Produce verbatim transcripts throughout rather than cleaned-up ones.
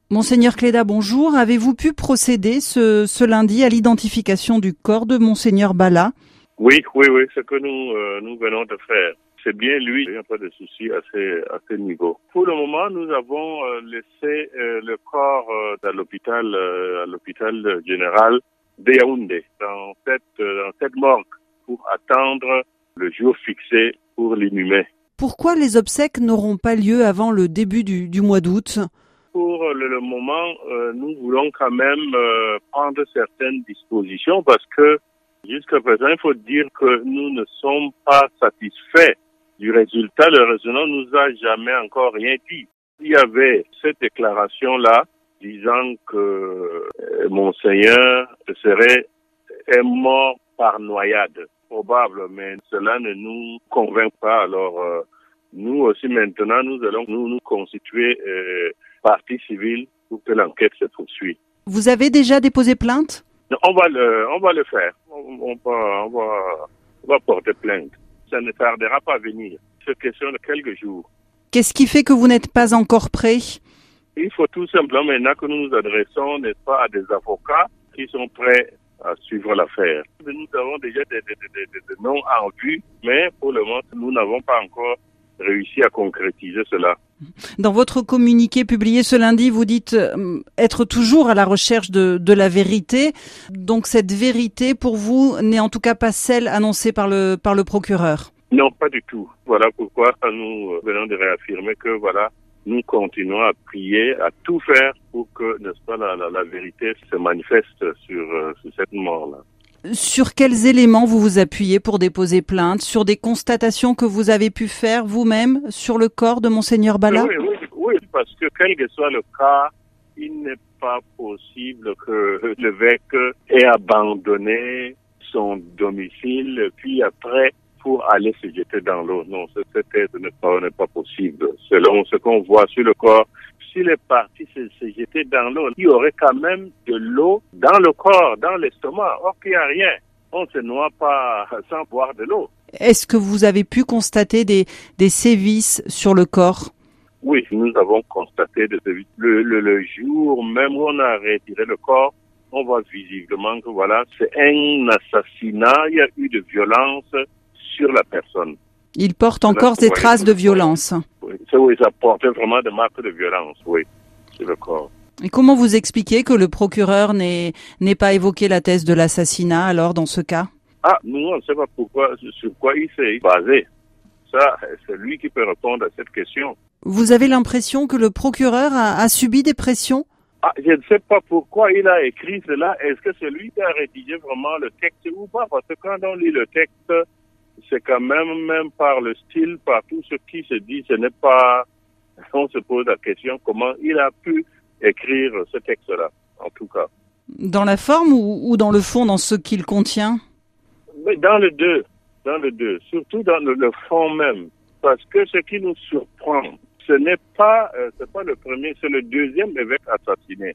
Monseigneur Cléda, bonjour. Avez-vous pu procéder ce, ce lundi à l'identification du corps de Monseigneur Bala? Oui, oui, oui, ce que nous, euh, nous venons de faire. C'est bien lui, il n'y a pas de souci à ce, à ce niveau. Pour le moment, nous avons euh, laissé euh, le corps euh, dans l'hôpital, euh, à l'hôpital général de Yaoundé, dans cette, euh, dans cette morgue, pour attendre le jour fixé pour l'inhumer. Pourquoi les obsèques n'auront pas lieu avant le début du, du mois d'août? Pour le, le moment, euh, nous voulons quand même euh, prendre certaines dispositions parce que jusqu'à présent, il faut dire que nous ne sommes pas satisfaits du résultat. Le résultat nous a jamais encore rien dit. Il y avait cette déclaration-là disant que euh, Monseigneur serait est mort par noyade. Probable, mais cela ne nous convainc pas. Alors, euh, nous aussi maintenant, nous allons nous, nous constituer euh, partie civile pour que l'enquête se poursuive. Vous avez déjà déposé plainte? On va le, on va le faire. On, on, va, on, va, on va porter plainte. Ça ne tardera pas à venir. C'est question de quelques jours. Qu'est-ce qui fait que vous n'êtes pas encore prêt? Il faut tout simplement maintenant que nous nous adressons, n'est-ce pas, à des avocats qui sont prêts à suivre l'affaire. Nous avons déjà des, des, des, des, des noms en vue, mais pour le moment, nous n'avons pas encore réussi à concrétiser cela. Dans votre communiqué publié ce lundi, vous dites euh, être toujours à la recherche de, de la vérité. Donc cette vérité, pour vous, n'est en tout cas pas celle annoncée par le, par le procureur? Non, pas du tout. Voilà pourquoi nous venons de réaffirmer que voilà, nous continuons à prier, à tout faire pour que, n'est-ce pas, la, la, la vérité se manifeste sur, euh, sur cette mort-là. Sur quels éléments vous vous appuyez pour déposer plainte? Sur des constatations que vous avez pu faire vous-même sur le corps de Monseigneur Bala? Oui, oui, oui, parce que quel que soit le cas, il n'est pas possible que l'évêque ait abandonné son domicile, puis après, pour aller se jeter dans l'eau. Non, ce, ce n'est pas, n'est pas possible. Selon ce qu'on voit sur le corps, s'il est parti se, se jeter dans l'eau, il y aurait quand même de l'eau dans le corps, dans l'estomac. Or qu'il n'y a rien. On ne se noie pas sans boire de l'eau. Est-ce que vous avez pu constater des, des sévices sur le corps? Oui, nous avons constaté des sévices. Le, le, le jour même où on a retiré le corps, on voit visiblement que voilà, c'est un assassinat. Il y a eu de violence sur la personne. Il porte encore des traces de violence. Oui, ça, oui, ça portait vraiment des marques de violence, oui, sur le corps. Et comment vous expliquez que le procureur n'ait, n'ait pas évoqué la thèse de l'assassinat, alors, dans ce cas? Ah, nous, on ne sait pas pourquoi, sur quoi il s'est basé. Ça, c'est lui qui peut répondre à cette question. Vous avez l'impression que le procureur a, a subi des pressions? Ah, je ne sais pas pourquoi il a écrit cela. Est-ce que c'est lui qui a rédigé vraiment le texte ou pas? Parce que quand on lit le texte, c'est quand même, même par le style, par tout ce qui se dit, ce n'est pas, on se pose la question comment il a pu écrire ce texte-là, en tout cas. Dans la forme ou, ou dans le fond, dans ce qu'il contient? Mais dans le deux, dans le deux, surtout dans le, le fond même. Parce que ce qui nous surprend, ce n'est pas, euh, c'est pas le premier, c'est le deuxième évêque assassiné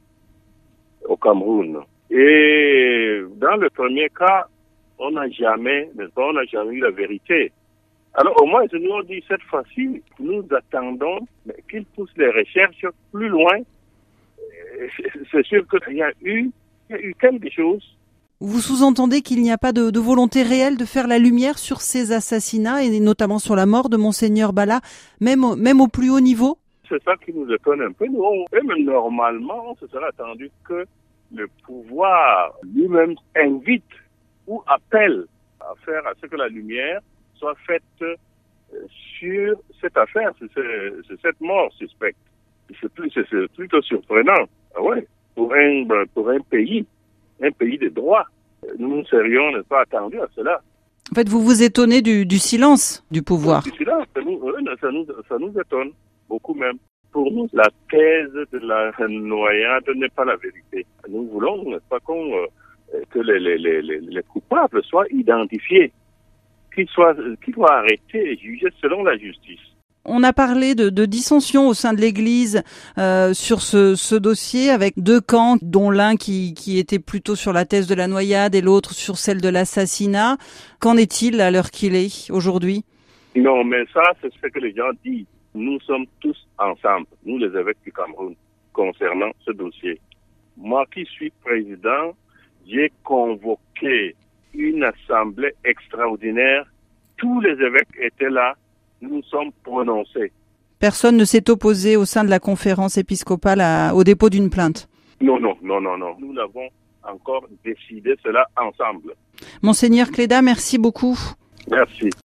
au Cameroun. Et dans le premier cas, on n'a jamais, on n'a jamais eu la vérité. Alors au moins, nous on dit cette fois-ci, nous attendons qu'ils poussent les recherches plus loin. C'est sûr qu'il y a eu, il y a eu quelque chose. Vous sous-entendez qu'il n'y a pas de, de volonté réelle de faire la lumière sur ces assassinats et notamment sur la mort de Monseigneur Bala, même au, même au plus haut niveau? C'est ça qui nous étonne un peu. Nous, on, même normalement, on se serait attendu que le pouvoir lui-même invite ou appelle à faire à ce que la lumière soit faite sur cette affaire, sur, ce, sur cette mort suspecte. C'est, plus, c'est, c'est plutôt surprenant. Ah ouais, pour un, pour un pays, un pays de droit. Nous ne serions pas attendus à cela. En fait, vous vous étonnez du, du silence du pouvoir. Du silence, ça nous, ça, nous, ça nous étonne, beaucoup même. Pour nous, la thèse de la noyade n'est pas la vérité. Nous voulons, n'est-ce pas, qu'on, euh, que les, les, les, les coupables soient identifiés, qu'ils soient, qu'ils soient arrêtés et jugés selon la justice. On a parlé de, de dissension au sein de l'Église euh, sur ce, ce dossier, avec deux camps, dont l'un qui, qui était plutôt sur la thèse de la noyade et l'autre sur celle de l'assassinat. Qu'en est-il à l'heure qu'il est aujourd'hui? Non, mais ça, c'est ce que les gens disent. Nous sommes tous ensemble, nous les évêques du Cameroun. concernant ce dossier. Moi qui suis président, j'ai convoqué une assemblée extraordinaire. Tous les évêques étaient là. Nous nous sommes prononcés. Personne ne s'est opposé au sein de la conférence épiscopale à, au dépôt d'une plainte? Non, non, non, non, non. Nous n'avons encore décidé cela ensemble. Monseigneur Cléda, merci beaucoup. Merci.